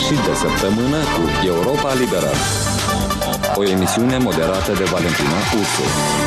Sfârșit de săptămână cu Europa Liberă. O emisiune moderată de Valentina Ursu.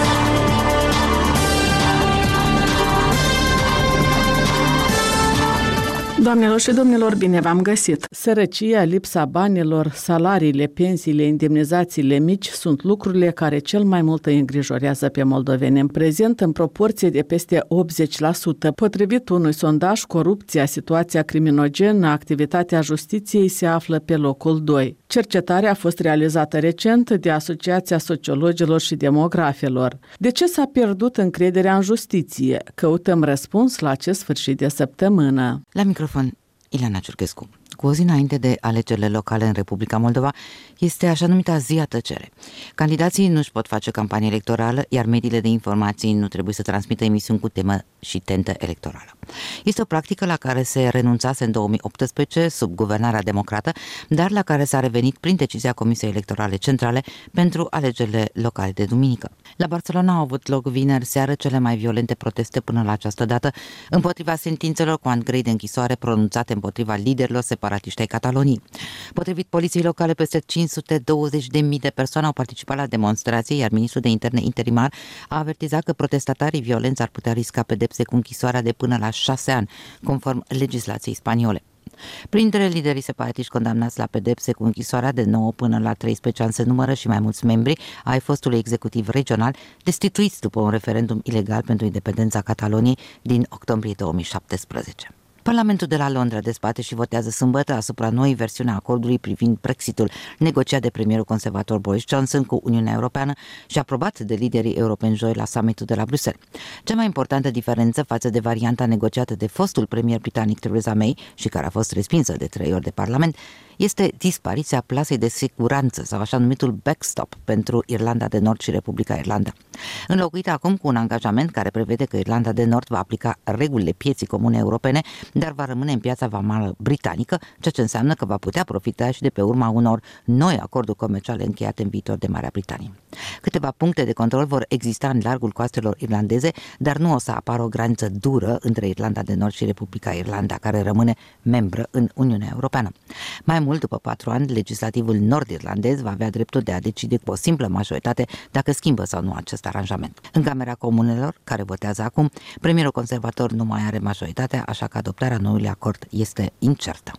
Doamnelor și domnilor, bine v-am găsit! Sărăcia, lipsa banilor, salariile, pensiile, indemnizațiile mici sunt lucrurile care cel mai mult îi îngrijorează pe moldoveni în prezent în proporție de peste 80%. Potrivit unui sondaj, corupția, situația criminogenă, activitatea justiției se află pe locul 2. Cercetarea a fost realizată recent de Asociația Sociologilor și Demografelor. De ce s-a pierdut încrederea în justiție? Căutăm răspuns la acest sfârșit de săptămână. La microfon, Ileana Ciurchescu. Cu o zi înainte de alegerile locale în Republica Moldova, este așa numita zi a tăcere. Candidații nu își pot face campanie electorală, iar mediile de informații nu trebuie să transmită emisiuni cu temă și tentă electorală. Este o practică la care se renunțase în 2018 sub guvernarea democrată, dar la care s-a revenit prin decizia Comisiei Electorale Centrale pentru alegerile locale de duminică. La Barcelona au avut loc vineri seară cele mai violente proteste până la această dată împotriva sentințelor cu ani grei de închisoare pronunțate împotriva liderilor separatiști ai Cataloniei. Potrivit poliției locale, peste 520.000 de persoane au participat la demonstrație, iar ministrul de interne interimar a avertizat că protestatarii violenți ar putea risca pedepse cu închisoarea de până la 6 ani, conform legislației spaniole. Printre liderii separatiști condamnați la pedepse cu închisoarea de 9 până la 13 ani se numără și mai mulți membri ai fostului executiv regional destituiți după un referendum ilegal pentru independența Cataloniei din octombrie 2017. Parlamentul de la Londra dezbate și votează sâmbătă asupra noii versiuni a acordului privind Brexitul, negociat de premierul conservator Boris Johnson cu Uniunea Europeană și aprobat de liderii europeni joi la summitul de la Bruxelles. Cea mai importantă diferență față de varianta negociată de fostul premier britanic Theresa May și care a fost respinsă de 3 ori de Parlament este dispariția plasei de siguranță sau așa numitul backstop pentru Irlanda de Nord și Republica Irlanda. Înlocuită acum cu un angajament care prevede că Irlanda de Nord va aplica regulile pieții comune europene, dar va rămâne în piața vamală britanică, ceea ce înseamnă că va putea profita și de pe urma unor noi acorduri comerciale încheiate în viitor de Marea Britanie. Câteva puncte de control vor exista în largul coastelor irlandeze, dar nu o să apară o graniță dură între Irlanda de Nord și Republica Irlanda, care rămâne membră în Uniunea Europeană. Mai mult, după 4 ani, legislativul nord-irlandez va avea dreptul de a decide cu o simplă majoritate dacă schimbă sau nu acest aranjament. În Camera Comunelor, care votează acum, premierul conservator nu mai are majoritatea, așa că adoptarea noului acord este incertă.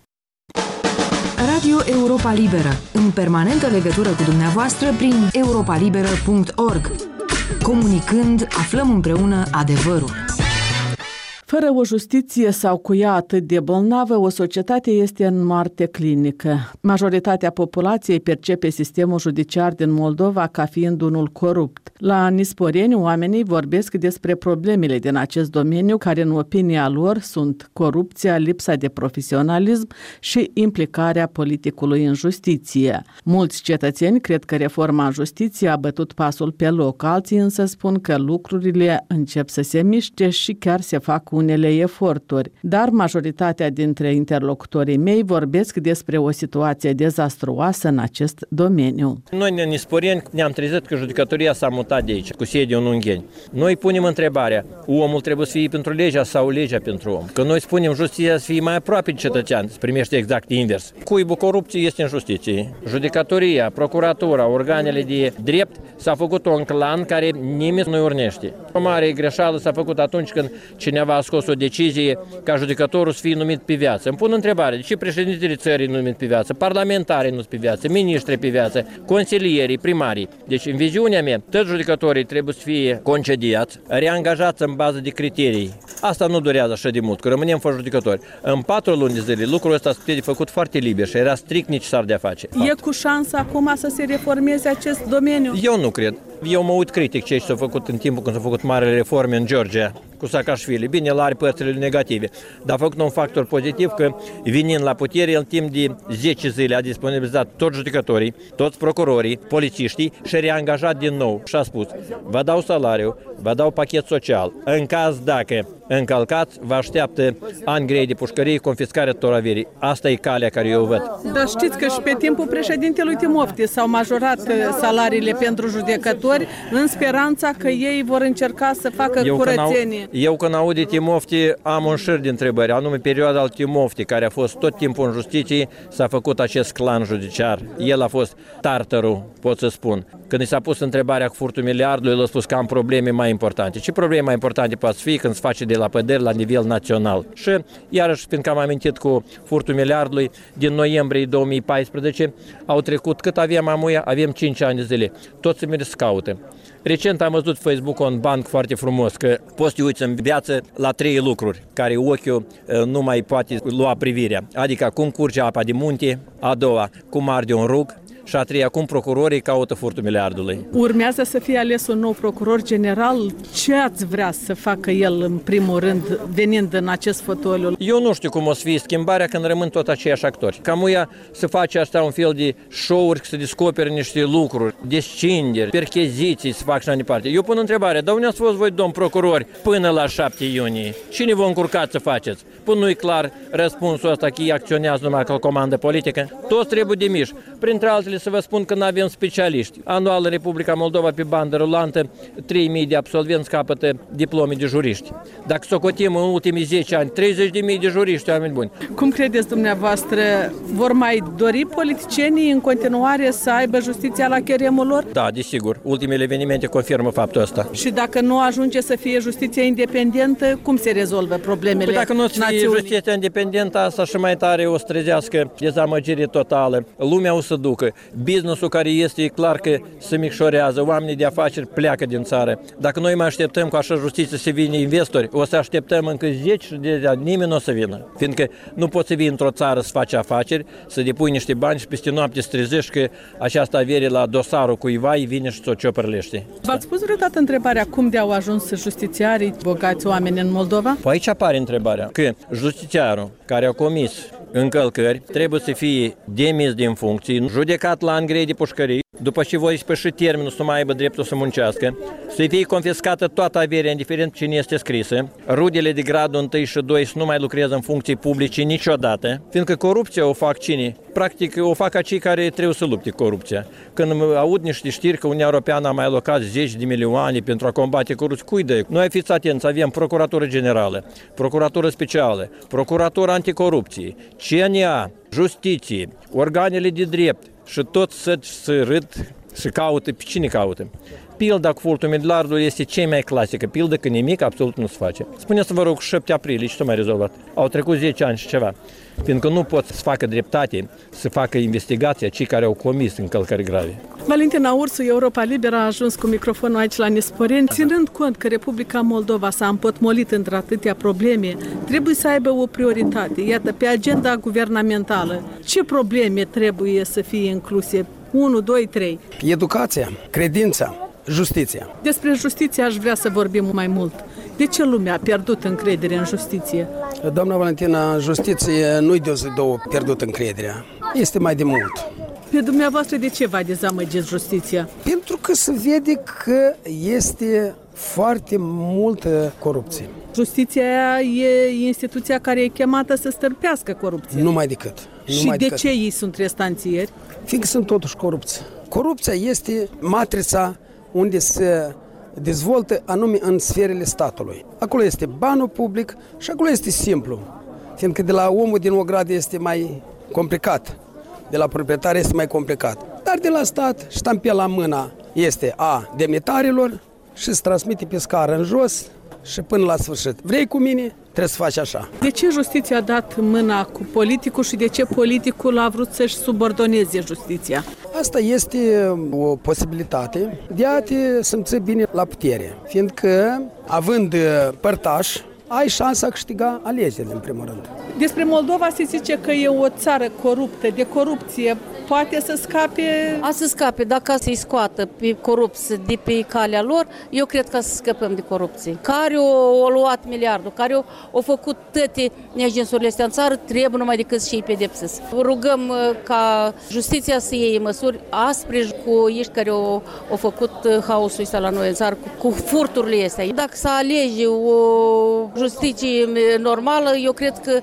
Radio Europa Liberă, în permanentă legătură cu dumneavoastră prin europalibera.org. Comunicând, aflăm împreună adevărul. Fără o justiție sau cu ea atât de bolnavă, o societate este în moarte clinică. Majoritatea populației percepe sistemul judiciar din Moldova ca fiind unul corupt. La Nisporeni, oamenii vorbesc despre problemele din acest domeniu, care în opinia lor sunt corupția, lipsa de profesionalism și implicarea politicului în justiție. Mulți cetățeni cred că reforma în justiție a bătut pasul pe loc, alții însă spun că lucrurile încep să se miște și chiar se fac unele eforturi, dar majoritatea dintre interlocutorii mei vorbesc despre o situație dezastruoasă în acest domeniu. Noi, în Nisporeni, ne-am trezit că judecătoria s-a mutat de aici, cu sediu în Ungheni. Noi punem întrebarea, omul trebuie să fie pentru legea sau legea pentru om? Că noi spunem justiția să fie mai aproape de cetățean, se primește exact invers. Cuibul corupției este în justiție. Judecătoria, procuratura, organele de drept s-a făcut un clan care nimeni nu urnește. O mare greșeală s-a făcut atunci când cineva a scos o decizie ca judecătorul să fie numit pe viață. Îmi pun întrebare, de ce președintele țării nu numit pe viață, parlamentarii nu sunt pe viață, miniștri pe viață, consilierii, primarii. Deci, în viziunea mea, toți judecătorii trebuie să fie concediați, reangajați în bază de criterii. Asta nu durează așa de mult, că rămânem fără judecători. În 4 luni de zile, lucrul ăsta este făcut foarte liber și era strict necesar de a face. E cu șansa acum să se reformeze acest domeniu? Eu nu cred. Eu mă uit critic ce s-a făcut în timpul când s-au făcut marele reforme în Georgia cu Saakashvili. Bine, el are părțile negative, dar a făcut un factor pozitiv că venind la putere, în timp de 10 zile a disponibilizat toți judecătorii, toți procurorii, polițiștii și a reangajat din nou. Și a spus, vă dau salariu, vă dau pachet social. În caz dacă încălcați, vă așteaptă ani grei de pușcărie, confiscarea tuturor averii. Asta e calea care eu văd. Dar știți că și pe timpul președintelui Timofte s-au majorat salariile pentru judecători în speranța că ei vor încerca să facă curățenie. Eu când aud de Timofte am un șir de întrebări, anume perioada al Timofte, care a fost tot timpul în justiție, s-a făcut acest clan judiciar. El a fost tartarul, pot să spun. Când i s-a pus întrebarea cu furtul miliardului, el a spus că am probleme mai importante. Ce probleme mai importante poate fi când se face de la păderi la nivel național? Și iarăși, fiindcă am amintit cu furtul miliardului, din noiembrie 2014 au trecut cât aveam amuia, avem 5 ani de zile. Toți se merg să caută. Recent am văzut Facebook-ul un banc foarte frumos, că poți să te uiți în viață la 3 lucruri care ochiul nu mai poate lua privirea. Adică cum curge apa de munte, a doua, cum arde un rug, și a treia, cum procurorii caută furtul miliardului. Urmează să fie ales un nou procuror general. Ce ați vrea să facă el în primul rând, venind în acest fotoliu? Eu nu știu cum o să fie schimbarea când rămân tot aceiași actori. Camuia să face asta un fel de show-uri, să descopere niște lucruri, descinderi, percheziții, să fac și mai departe. Eu pun întrebarea, dar unde ați fost voi, domn procurori, până la 7 iunie? Cine vă încurcați să faceți? Până nu-i clar răspunsul ăsta că ei acționează numai ca o comandă politică? Toți trebuie demiși. Printre altele, să vă spun că nu avem specialiști. Anual în Republica Moldova, pe bandă rulantă, 3.000 de absolvenți capătă diplome de juriști. Dacă socotim în ultimii 10 ani, 30.000 de juriști, oameni buni. Cum credeți dumneavoastră, vor mai dori politicienii în continuare să aibă justiția la cheremul lor? Da, desigur. Ultimele evenimente confirmă faptul ăsta. Și dacă nu ajunge să fie justiția independentă, cum se rezolvă problemele națiunii? Dacă nu fie justiția independentă, asta și mai tare o să trezească dezamăgire totală. Lumea o să ducă. Business-ul care este clar că se micșorează, oamenii de afaceri pleacă din țară. Dacă noi mai așteptăm cu așa justiție să vină investori, o să așteptăm încă 10 de ani, nimeni nu o să vină. Fiindcă nu poți să vii într-o țară să faci afaceri, să depui niște bani și peste noapte să trezești că această avere la dosarul cuiva îi vine și ți-o ciopărlește. V-ați pus vreodată întrebarea cum de au ajuns justițiarii bogați oameni în Moldova? Păi aici apare întrebarea că justițiarul care a comis încălcări trebuie să fie demis din funcții, judecat la ani grei de pușcărie, după ce voi spăși termenul să nu mai aibă dreptul să muncească, să fie confiscată toată averea, indiferent cine este scrisă, rudele de gradul 1 și 2 să nu mai lucreze în funcții publice niciodată, fiindcă corupția o fac cine? Practic o fac acei care trebuie să lupte corupția. Când aud niște știri că Uniunea Europeană a mai alocat 10 de milioane pentru a combate corupția, cui dă? Noi fiți atenți, avem Procuratură Generală, Procuratură Specială, Procuratură Anticorupție, CNA, Justiție, organele de drept și tot să râd, să caută, pe cine caută. Pilda cu furtul miliardului este cea mai clasică. Pilda că nimic absolut nu se face. Spuneți-vă, vă rog, 7 aprilie, ce s-a mai rezolvat? Au trecut 10 ani și ceva. Fiindcă nu pot să facă dreptate, să facă investigația cei care au comis încălcări grave. Valentina Ursu, Europa Liberă, a ajuns cu microfonul aici la Nisporeni. Ținând cont că Republica Moldova s-a împotmolit într-atâtea probleme, trebuie să aibă o prioritate. Iată, pe agenda guvernamentală, ce probleme trebuie să fie incluse? 1, 2, 3. Educația, credința, justiția. Despre justiție aș vrea să vorbim mai mult. De ce lumea a pierdut încredere în justiție? Doamna Valentina, justiție nu-i de o zi, două pierdut încrederea. Este mai de mult. Pe dumneavoastră, de ce v-a dezamăgit justiția? Pentru că se vede că este foarte multă corupție. Justiția e instituția care e chemată să stârpească corupția. Numai decât. Și de ce ei sunt restanțieri? Fiindcă sunt totuși corupție. Corupția este matrița unde se dezvoltă anume în sferele statului. Acolo este banul public și acolo este simplu. Fiindcă de la omul din ogradă este mai complicat, de la proprietar este mai complicat. Dar de la stat, ștampel la mâna este a demnitarilor și se transmite pe scară în jos și până la sfârșit. Vrei cu mine? Trebuie să faci așa. De ce justiția a dat mâna cu politicul și de ce politicul a vrut să-și subordoneze justiția? Asta este o posibilitate de a te simți bine la putere, fiindcă, având părtaș, ai șansa câștiga alegerile, în primul rând. Despre Moldova se zice că e o țară coruptă, de corupție poate să scape? Să scape, dacă să-i scoată pe corupți de pe calea lor, eu cred că să scăpăm de corupție. Care o luat miliardul, care o făcut toate neajinsurile astea în țară, trebuie numai decât și ei pedepsesc. Rugăm ca justiția să iei măsuri aspre cu ei care au făcut haosul ăsta la noi în țară, cu furturile astea. Dacă să alege o justiție normală, eu cred că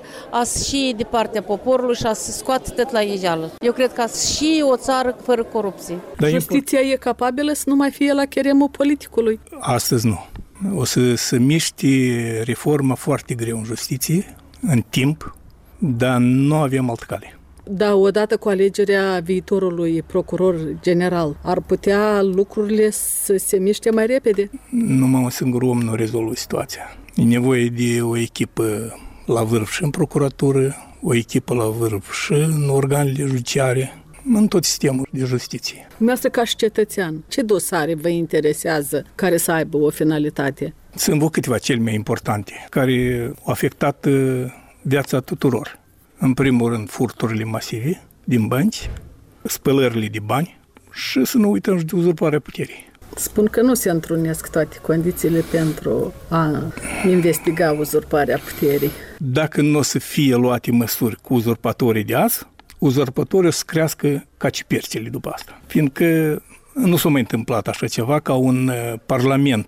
și de partea poporului și să scoată tot la ijeală. Eu cred că și o țară fără corupție. Justiția e capabilă să nu mai fie la cheremul politicului? Astăzi nu. O să miști reforma foarte greu în justiție, în timp, dar nu avem altă cale. Da, odată cu alegerea viitorului procuror general, ar putea lucrurile să se miște mai repede? Numai un singur om nu rezolvă situația. E nevoie de o echipă la vârf și în procuratură, o echipă la vârf și în organele judiciare, în tot sistemul de justiție. Dumneavoastră, ca și cetățean, ce dosare vă interesează care să aibă o finalitate? Sunt câteva cele mai importante, care au afectat viața tuturor. În primul rând, furturile masive din bănci, spălările de bani și să nu uităm și de uzurparea puterii. Spun că nu se întrunesc toate condițiile pentru a investiga uzurparea puterii. Dacă nu o să fie luate măsuri cu uzurpatorii de azi, uzurpatorii o să crească ca cipercele după asta. Fiindcă nu s-a mai întâmplat așa ceva ca un parlament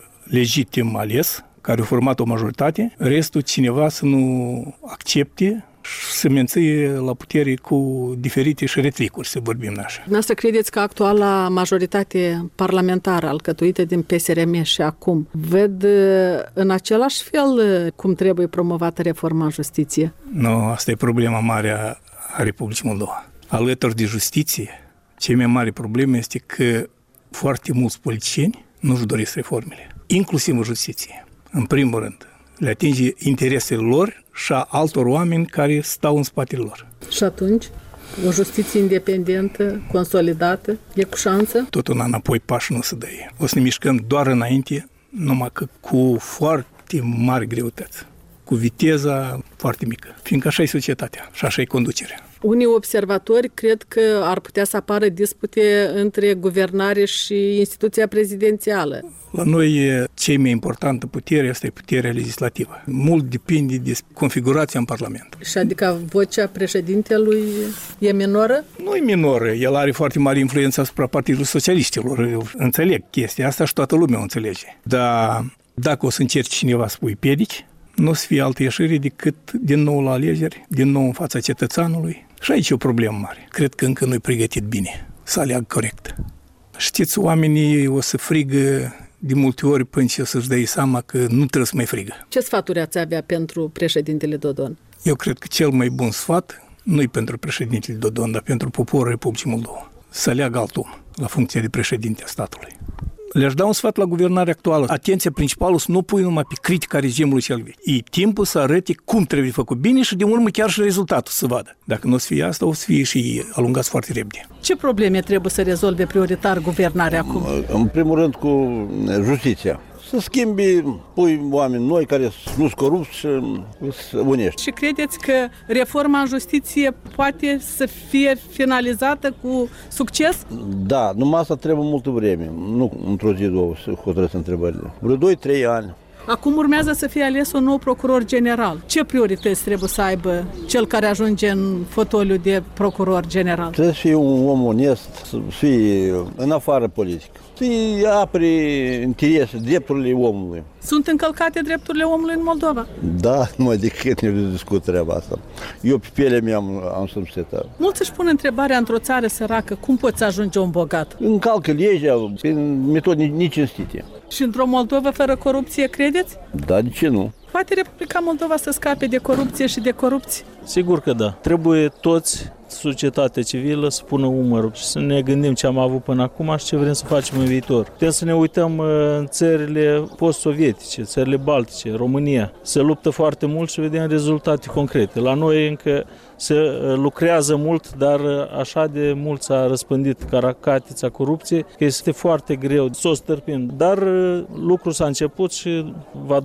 legitim ales, care a format o majoritate, restul cineva să nu accepte și să menție la putere cu diferite șeretricuri, să vorbim așa. Dumneavoastră credeți că actuala majoritate parlamentară alcătuită din PSRM și acum ved în același fel cum trebuie promovată reforma în justiție? Nu, asta e problema mare a Republicii Moldova. Alături de justiție, cea mai mare problemă este că foarte mulți politicieni nu-și doresc reformele, inclusiv în justiție. În primul rând, le atinge interesele lor și a altor oameni care stau în spatele lor. Și atunci, o justiție independentă, consolidată, e cu șansă? Tot un an înapoi pași nu se dă. O să ne mișcăm doar înainte, numai că cu foarte mari greutăți, cu viteza foarte mică, fiindcă așa e societatea și așa e conducerea. Unii observatori cred că ar putea să apară dispute între guvernare și instituția prezidențială. La noi, cea mai importantă putere este puterea legislativă. Mult depinde de configurația în Parlament. Și adică vocea președintelui e minoră? Nu e minoră, el are foarte mare influență asupra Partidului Socialiștilor. Eu înțeleg chestia asta și toată lumea o înțelege. Dar dacă o să încerci cineva să pui piedici, nu o să fie altă ieșire decât din nou la alegeri, din nou în fața cetățeanului. Și aici e o problemă mare. Cred că încă nu e pregătit bine să aleagă corect. Știți, oamenii o să frigă de multe ori până ce o să-și dea seama că nu trebuie să mai frigă. Ce sfaturi ați avea pentru președintele Dodon? Eu cred că cel mai bun sfat nu e pentru președintele Dodon, dar pentru poporul Republicii Moldova. Să aleagă alt om la funcția de președinte a statului. Le-aș da un sfat la guvernarea actuală. Atenția principală să nu pui numai pe critica regimului cel vechi. E timpul să arăte cum trebuie făcut bine și de urmă chiar și rezultatul să vadă. Dacă nu o să fie asta, o să fie și alungați foarte repede. Ce probleme trebuie să rezolve prioritar guvernarea acum? În primul rând cu justiția. Să schimbi, pui oameni noi care nu sunt corupți și să unești. Și credeți că reforma în justiție poate să fie finalizată cu succes? Da, numai asta trebuie multă vreme. Nu într-o zi, două să hotărăsc întrebările. Vreo 2-3 ani. Acum urmează să fie ales un nou procuror general. Ce priorități trebuie să aibă cel care ajunge în fotoliu de procuror general? Trebuie să fie un om onest, să fie în afară politică. Să-i apere interese, drepturile omului. Sunt încălcate drepturile omului în Moldova? Da, numai decât ne discut treaba asta. Eu pe pielea mea am subsetat. Mulți își pun întrebarea într-o țară săracă, cum poți ajunge un bogat? Încalcă legea prin metode necinstite. Și într-o Moldova fără corupție, credeți? Da, de ce nu? Poate Republica Moldova să scape de corupție și de corupție? Sigur că da. Trebuie toți, societatea civilă, să pună umărul și să ne gândim ce am avut până acum și ce vrem să facem în viitor. Putem să ne uităm în țările post-sovietice, țările baltice, România. Se luptă foarte mult și vedem rezultate concrete. La noi încă se lucrează mult, dar așa de mult s-a răspândit caracatița corupției că este foarte greu să o stârpim. Dar lucrul s-a început și va dura.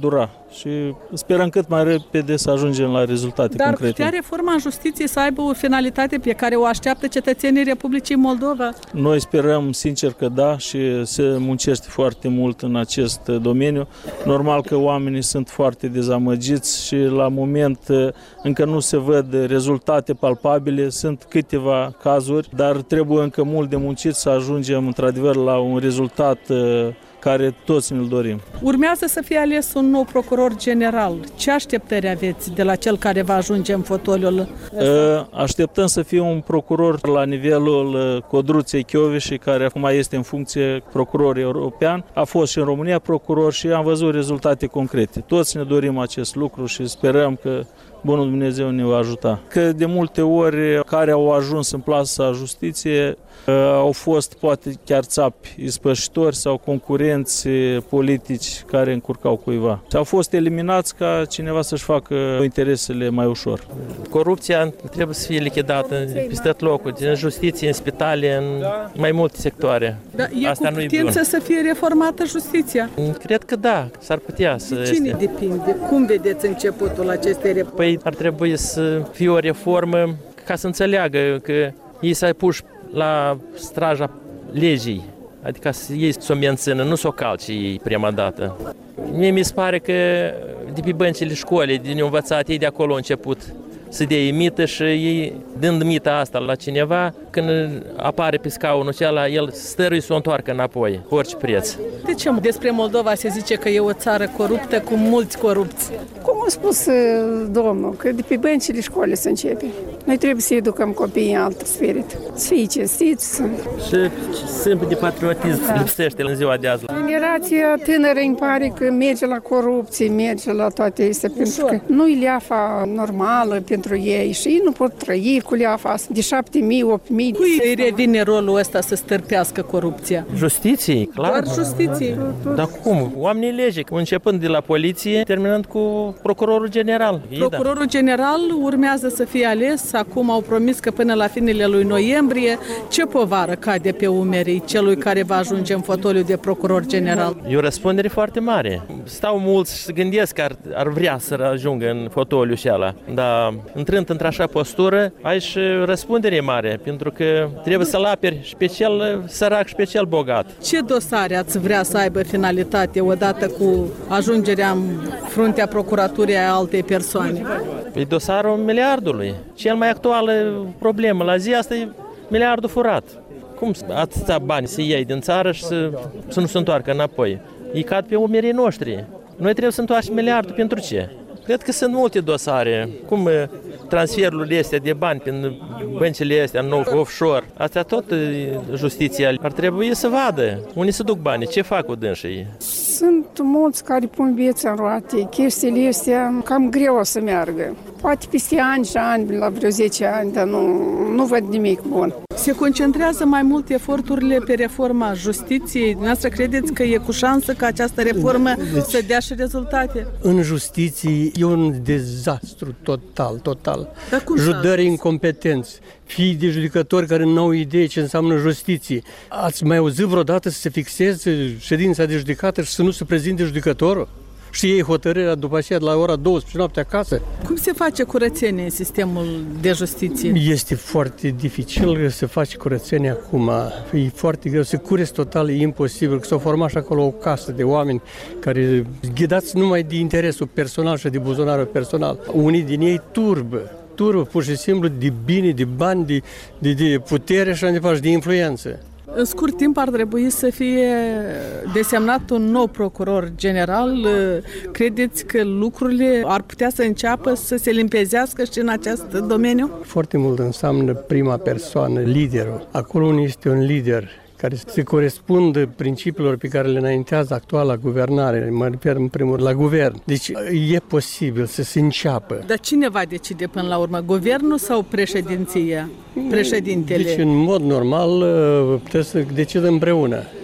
și sperăm cât mai repede să ajungem la rezultate concrete. Dar putea reforma în justiție să aibă o finalitate pe care o așteaptă cetățenii Republicii Moldova? Noi sperăm sincer că da și se muncește foarte mult în acest domeniu. Normal că oamenii sunt foarte dezamăgiți și la moment încă nu se văd rezultate palpabile. Sunt câteva cazuri, dar trebuie încă mult de muncit să ajungem într-adevăr la un rezultat care toți ne-l dorim. Urmează să fie ales un nou procuror general. Ce așteptări aveți de la cel care va ajunge în fotoliul ăsta? Așteptăm să fie un procuror la nivelul Codruței Chioveși, care acum este în funcție procuror european. A fost și în România procuror și am văzut rezultate concrete. Toți ne dorim acest lucru și sperăm că Bunul Dumnezeu ne va ajuta. Că de multe ori care au ajuns în plasa justiție au fost poate chiar țapi ispășitori sau concurenți politici care încurcau cuiva. Au fost eliminați ca cineva să-și facă interesele mai ușor. Corupția trebuie să fie lichidată peste tot locul, în justiție, în spitale, în mai multe sectoare. Dar e cu putință să fie reformată justiția? Cred că da, s-ar putea să... De cine depinde? Cum vedeți începutul acestei reforme? Păi ar trebui să fie o reformă ca să înțeleagă că ei s-au pus la straja legii, adică ei să o mențină, nu să o calce ei prima dată. Mie mi se pare că de pe băncile școlii, din învățat, ei de acolo au început să dea mită și ei, dând mita asta la cineva, când apare pe scaunul acela, el stăruie să o întoarcă înapoi, cu orice preț. De ce despre Moldova se zice că e o țară coruptă cu mulți corupți? Cum a spus domnul, că de pe băncile școlii se începe. Noi trebuie să educăm copiii în alt spirit, să fie cinstiți. Și simplu de patriotism lipsește în ziua de azi. Generația tânără îmi pare că merge la corupție, merge la toate astea, pentru că nu e leafa normală pentru ei și ei nu pot trăi cu leafa asta de 7.000, 8.000. Cui îi revine rolul ăsta să stârpească corupția? Justiției, clar. Doar justiției. Dar cum? Oamenii lege, începând de la poliție, terminând cu procurorul general. Procurorul general urmează să fie ales. Acum au promis că până la finele lui noiembrie. Ce povară cade pe umerii celui care va ajunge în fotoliu de procuror general? E o răspundere foarte mare. Stau mulți și se gândesc că ar vrea să ajungă în fotoliu și ala. Dar intrând într-așa postură, ai și răspundere mare, pentru că trebuie să-l aperi special sărac, special bogat. Ce dosare ați vrea să aibă finalitate odată cu ajungerea în fruntea procuraturii a altei persoane? Păi dosarul miliardului. Cel mai actuală problemă la zi asta e miliardul furat. Cum atâția bani să iei din țară și să nu se întoarcă înapoi? Îi cad pe umerii noștri. Noi trebuie să întoarcem miliardul pentru ce? Cred că sunt multe dosare, cum transferurile astea de bani prin băncile astea nou offshore. Astea tot justiția ar trebui să vadă unde se duc banii, ce fac cu dânsii. Sunt mulți care pun vieți în roate, chestiile astea cam greu o să meargă. Poate peste ani și ani, la vreo 10 ani, dar nu văd nimic bun. Se concentrează mai mult eforturile pe reforma justiției. Dumneavoastră credeți că e cu șansă ca această reformă să dea și rezultate? În justiție e un dezastru total. Judări incompetenți, fii de judecători care nu au idee ce înseamnă justiție. Ați mai auzit vreodată să se fixeze ședința de judecată și să nu se prezinte judecătorul? Și ei hotărârea după aceea de la ora 12 noapte acasă. Cum se face curățenie în sistemul de justiție? Este foarte dificil să faci curățenie acum. E foarte greu. Să cureți total e imposibil. Că s-au format și acolo o casă de oameni care ghidați numai de interesul personal și de buzunarul personal. Unii din ei turbă pur și simplu de bine, de bani, de putere și de influență. În scurt timp ar trebui să fie desemnat un nou procuror general. Credeți că lucrurile ar putea să înceapă să se limpezească și în acest domeniu? Foarte mult înseamnă prima persoană, liderul. Acolo unde este un lider care se corespundă principiilor pe care le înaintează actuala guvernare, mă refer în primul rând la guvern. Deci e posibil să se înceapă. Dar cine va decide până la urmă? Guvernul sau președinția? Președintele? Deci în mod normal putem să decidă împreună.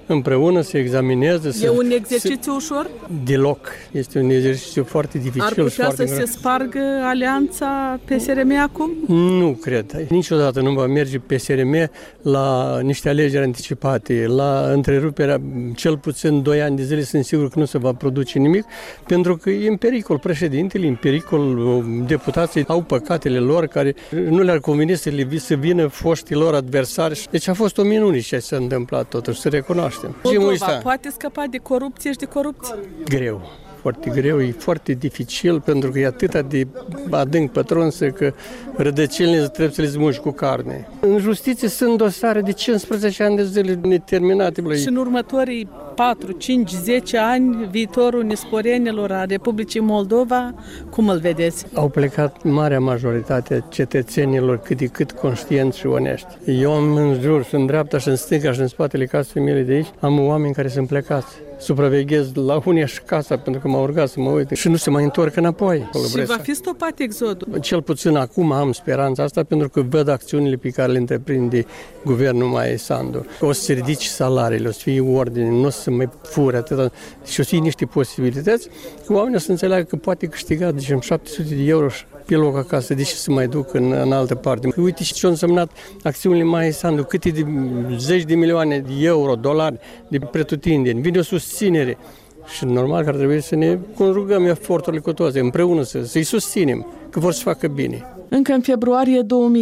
împreună, să examineze. E un exercițiu ușor? Deloc. Este un exercițiu foarte dificil. Ar putea să se spargă alianța PSRM acum? Nu cred. Niciodată nu va merge PSRM la niște alegeri anticipate, la întreruperea cel puțin 2 ani de zile, sunt sigur că nu se va produce nimic, pentru că e în pericol președintele, în pericol deputații, au păcatele lor care nu le-ar conveni să vină foștii lor adversari. Deci a fost o minune ce s-a întâmplat totuși, să recunoaștem. Moldova poate scăpa de corupție și de corupție? Greu. Foarte greu, e foarte dificil pentru că e atât de adânc pătrunsă că rădăcinile trebuie să le smugi cu carne. În justiție sunt dosare de 15 ani de zile neterminate. Și în următorii 4, 5, 10 ani, viitorul nesporenilor a Republicii Moldova, cum îl vedeți? Au plecat marea majoritate a cetățenilor cât de cât conștienți și onești. Eu am în jur și în dreapta și în stânga și în spatele casei mele de aici, am oameni care sunt plecați. Supraveghez la unii și casa pentru că m-au rugat să mă uit și nu se mai întorc înapoi. Și va fi stopat exodul? Cel puțin acum am speranța asta pentru că văd acțiunile pe care le întreprinde guvernul Maia Sandu. O să se ridice salariile, o să fie ordine, nu o să mai fure atâta și o să fie niște posibilități. Oamenii o să înțeleagă că poate câștiga, zicem, 700 de euro pe loc acasă, deși se mai duc în altă parte. Uite și ce au însemnat acțiunile Maia Sandu, câte de zeci de milioane de euro, dolari de pretutindeni. Vine o susținere și normal că ar trebui să ne conjugăm eforturile cu toate, împreună să-i susținem, că vor să facă bine. Încă în februarie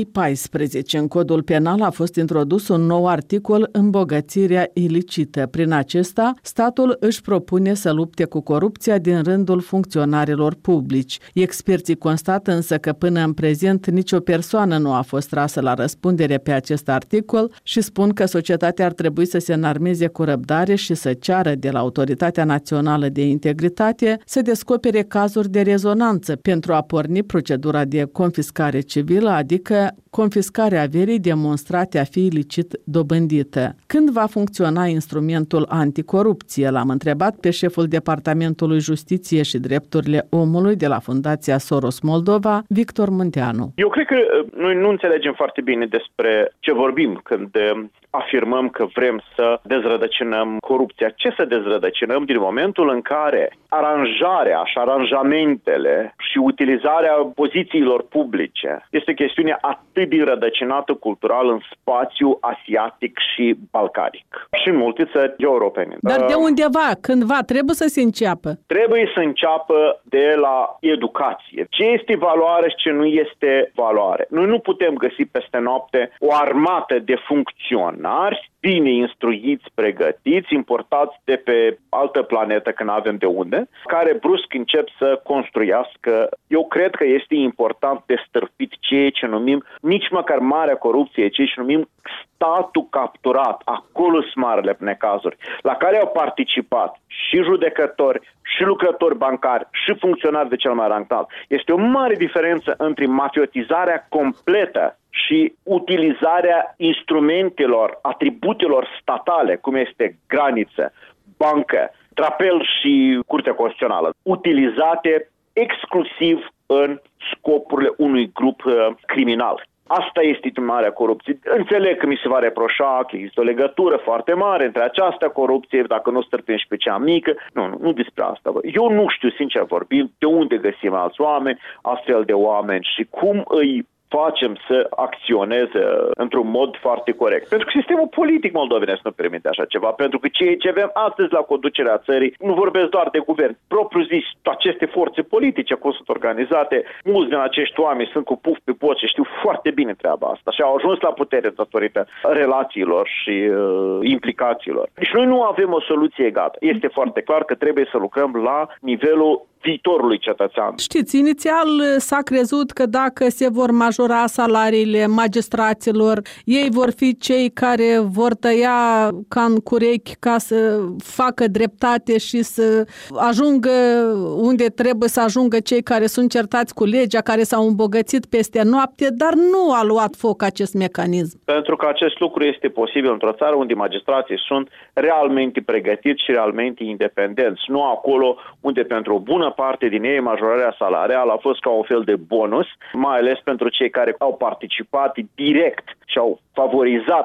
2014, în codul penal a fost introdus un nou articol, îmbogățirea ilicită. Prin acesta, statul își propune să lupte cu corupția din rândul funcționarilor publici. Experții constată însă că până în prezent nicio persoană nu a fost trasă la răspundere pe acest articol și spun că societatea ar trebui să se înarmeze cu răbdare și să ceară de la Autoritatea Națională de Integritate să descopere cazuri de rezonanță pentru a porni procedura de confiscare civilă, adică confiscarea averii demonstrate a fi ilicit dobândită. Când va funcționa instrumentul anticorupție? L-am întrebat pe șeful Departamentului Justiție și Drepturile Omului de la Fundația Soros Moldova, Victor Munteanu. Eu cred că noi nu înțelegem foarte bine despre ce vorbim când afirmăm că vrem să dezrădăcinăm corupția. Ce să dezrădăcinăm din momentul în care aranjarea și aranjamentele și utilizarea pozițiilor publice este chestiune atât de rădăcinată cultural în spațiu asiatic și balcanic și în multe țări europene. Dar de undeva, cândva, trebuie să se înceapă? Trebuie să înceapă de la educație. Ce este valoare și ce nu este valoare. Noi nu putem găsi peste noapte o armată de funcționari bine instruiți, pregătiți, importați de pe altă planetă, că nu avem de unde, care brusc încep să construiască. Eu cred că este important de stârpit ceea ce numim, nici măcar marea corupție, ceea ce numim statul capturat. Acolo sunt marele necazuri, la care au participat și judecători, și lucrători bancari, și funcționari de cel mai rang înalt. Este o mare diferență între mafiotizarea completă și utilizarea instrumentelor, atributelor statale, cum este graniță, bancă, drapel și Curtea Constituțională, utilizate exclusiv în scopurile unui grup criminal. Asta este marea corupție. Înțeleg că mi se va reproșa că există o legătură foarte mare între această corupție, dacă nu stârpim și pe cea mică. Nu despre asta. Eu nu știu, sincer vorbind, de unde găsim alți oameni, astfel de oameni și cum îi facem să acționeze într-un mod foarte corect. Pentru că sistemul politic moldovenesc nu permite așa ceva, pentru că ceea ce avem astăzi la conducerea țării, nu vorbesc doar de guvern, propriu zis, aceste forțe politice cum sunt organizate, mulți din acești oameni sunt cu puf pe pot și știu foarte bine treaba asta și au ajuns la putere datorită relațiilor și implicațiilor. Deci noi nu avem o soluție gata. Este foarte clar că trebuie să lucrăm la nivelul viitorului cetățean. Știți, inițial s-a crezut că dacă se vor majora salariile magistraților, ei vor fi cei care vor tăia ca în curechi ca să facă dreptate și să ajungă unde trebuie să ajungă cei care sunt certați cu legea, care s-au îmbogățit peste noapte, dar nu a luat foc acest mecanism. Pentru că acest lucru este posibil într-o țară unde magistrații sunt realmente pregătiți și realmente independenți, nu acolo unde pentru o bună parte din ei majorarea salarială a fost ca un fel de bonus, mai ales pentru cei care au participat direct și au favorizat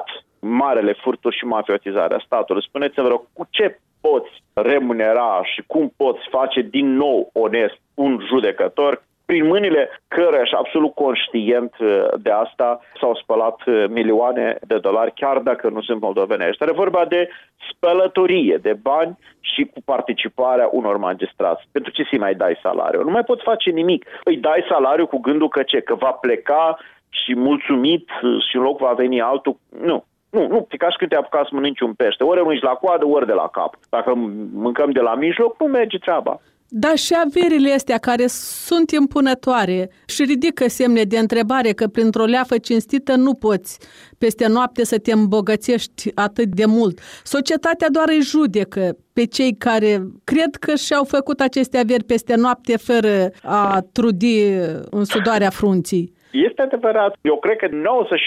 marele furturi și mafiotizarea statului. Spuneți-mi, rog, cu ce poți remunera și cum poți face din nou onest un judecător prin mâinile căruia și absolut conștient de asta s-au spălat milioane de dolari, chiar dacă nu sunt moldovenești. Are vorba de spălătorie de bani și cu participarea unor magistrați. Pentru ce să-i mai dai salariu? Nu mai poți face nimic. Îi dai salariu cu gândul că ce? Că va pleca și mulțumit și în loc va veni altul? Nu, ca și când te apuca să mănânci un pește. Ori rămâni la coadă, ori de la cap. Dacă mâncăm de la mijloc, nu merge treaba. Da, și averile astea care sunt impunătoare și ridică semne de întrebare că printr-o leafă cinstită nu poți peste noapte să te îmbogățești atât de mult. Societatea doar îi judecă pe cei care cred că și-au făcut aceste averi peste noapte fără a trudi în sudoarea frunții. Este adevărat. Eu cred că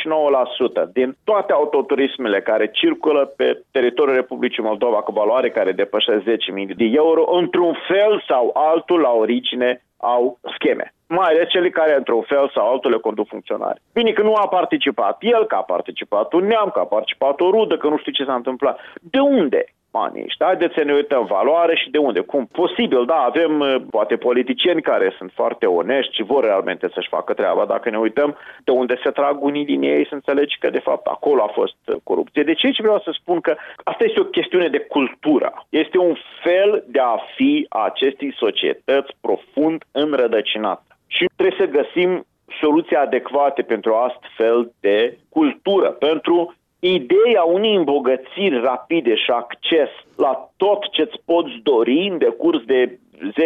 99% din toate autoturismele care circulă pe teritoriul Republicii Moldova cu valoare care depășesc 10.000 de euro, într-un fel sau altul la origine au scheme. Mai ales cele care într-un fel sau altul le conduc funcționari. Bine că nu a participat el, că a participat un neam, că a participat o rudă, că nu știu ce s-a întâmplat. De unde banii ăștia? Haideți să ne uităm valoare și de unde. Cum? Posibil, da, avem poate politicieni care sunt foarte onești și vor realmente să-și facă treaba. Dacă ne uităm de unde se trag unii din ei, să înțelegi că de fapt acolo a fost corupție. Deci aici vreau să spun că asta este o chestiune de cultură. Este un fel de a fi a acestei societăți profund înrădăcinat. Și trebuie să găsim soluții adecvate pentru astfel de cultură, pentru ideea unei îmbogățiri rapide și acces la tot ce-ți poți dori în decurs de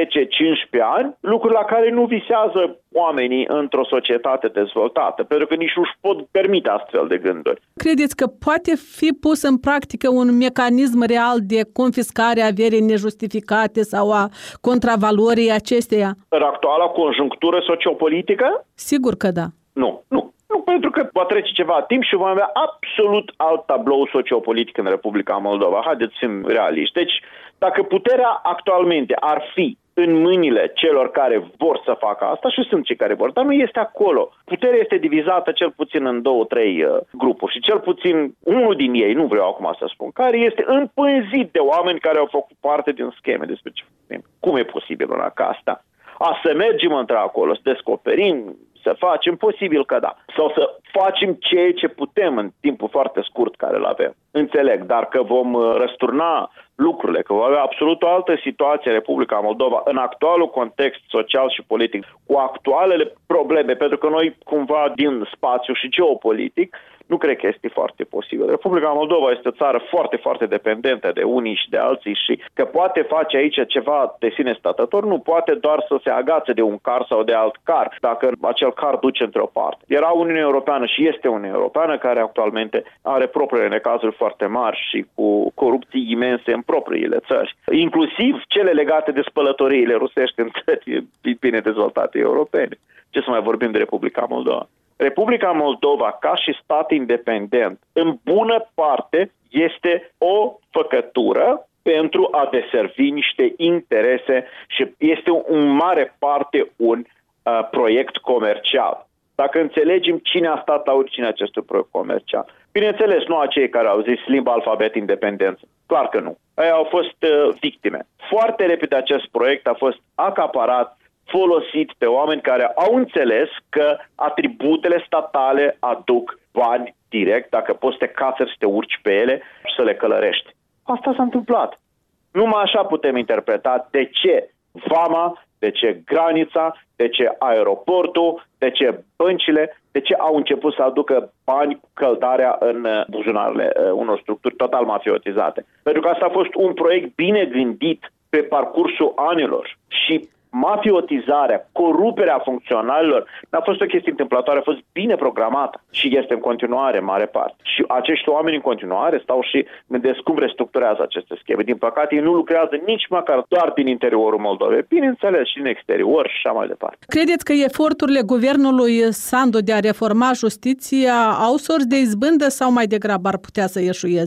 10-15 ani, lucruri la care nu visează oamenii într-o societate dezvoltată, pentru că nici nu-și pot permite astfel de gânduri. Credeți că poate fi pus în practică un mecanism real de confiscare a averii nejustificate sau a contravalorii acesteia? În actuala conjunctură sociopolitică? Sigur că da. Nu, pentru că va trece ceva timp și vom avea absolut alt tablou sociopolitic în Republica Moldova. Haideți să fim realiști. Deci, dacă puterea actualmente ar fi în mâinile celor care vor să facă asta, și sunt cei care vor, dar nu este acolo. Puterea este divizată cel puțin în 2-3 grupuri și cel puțin unul din ei, nu vreau acum să spun, care este împânzit de oameni care au făcut parte din scheme despre ce facem. Cum e posibil una ca asta? Să mergem într-acolo, să descoperim, să facem, posibil că da. Sau să facem ceea ce putem în timpul foarte scurt care îl avem. Înțeleg, dar că vom răsturna lucrurile, că va avea absolut o altă situație în Republica Moldova, în actualul context social și politic, cu actualele probleme, pentru că noi cumva din spațiu și geopolitic, nu cred că este foarte posibil. Republica Moldova este o țară foarte, foarte dependentă de unii și de alții și că poate face aici ceva de sine stătător, nu poate doar să se agațe de un car sau de alt car, dacă acel car duce într-o parte. Era Uniunea Europeană și este Uniunea Europeană care actualmente are propriile necazuri foarte mari și cu corupții imense în propriile țări. Inclusiv cele legate de spălătoriile rusești în țări bine dezvoltate europene. Ce să mai vorbim de Republica Moldova? Republica Moldova, ca și stat independent, în bună parte este o făcătură pentru a deservi niște interese și este în mare parte un proiect comercial. Dacă înțelegem cine a stat la originea acestui proiect comercial. Bineînțeles, nu acei care au zis limba, alfabet, independență. Clar că nu. Ei au fost victime. Foarte repede acest proiect a fost acaparat, folosit pe oameni care au înțeles că atributele statale aduc bani direct, dacă poți să te cațări, să te urci pe ele și să le călărești. Asta s-a întâmplat. Numai așa putem interpreta de ce vama, de ce granița, de ce aeroportul, de ce băncile, de ce au început să aducă bani cu căldarea în buzunarele unor structuri total mafiotizate. Pentru că asta a fost un proiect bine gândit pe parcursul anilor și mafiotizarea, coruperea funcționarilor n-a fost o chestie întâmplătoare, a fost bine programată și este în continuare în mare parte. Și acești oameni în continuare stau și gândesc cum restructurează aceste scheme. Din păcate, ei nu lucrează nici măcar doar din interiorul Moldovei, bineînțeles și din exterior și așa mai departe. Credeți că eforturile guvernului Sandu de a reforma justiția au sorți de izbândă sau mai degrabă ar putea să eșueze?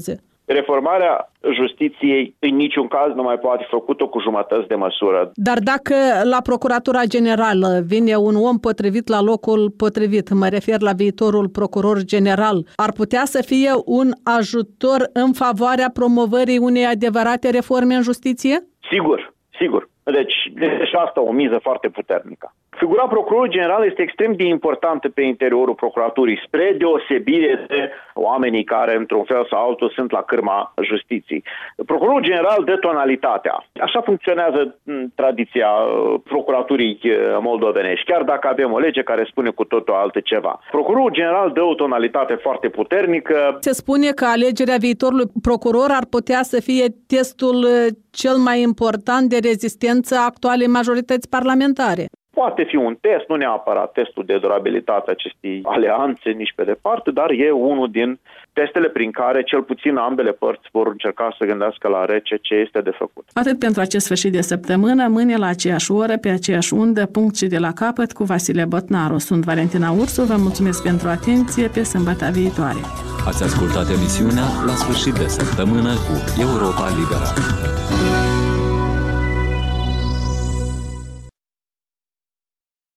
Reformarea justiției în niciun caz nu mai poate fi făcută cu jumătăți de măsură. Dar dacă la Procuratura Generală vine un om potrivit la locul potrivit, mă refer la viitorul procuror general, ar putea să fie un ajutor în favoarea promovării unei adevărate reforme în justiție? Sigur. Deci și asta o miză foarte puternică. Figura procurorului general este extrem de importantă pe interiorul procuraturii, spre deosebire de oamenii care, într-un fel sau altul, sunt la cârma justiției. Procurorul general dă tonalitatea. Așa funcționează tradiția procuraturii moldovenești, chiar dacă avem o lege care spune cu totul altceva. Procurorul general dă o tonalitate foarte puternică. Se spune că alegerea viitorului procuror ar putea să fie testul cel mai important de rezistență a actualei majorități parlamentare. Poate fi un test, nu neapărat testul de durabilitate acestei alianțe, nici pe departe, dar e unul din testele prin care cel puțin ambele părți vor încerca să gândească la rece ce este de făcut. Atât pentru acest sfârșit de săptămână, mâine la aceeași oră, pe aceeași undă, punct și de la capăt, cu Vasile Botnaru. Sunt Valentina Ursu, vă mulțumesc pentru atenție, pe sâmbătă viitoare. Ați ascultat emisiunea La sfârșit de săptămână cu Europa Liberă.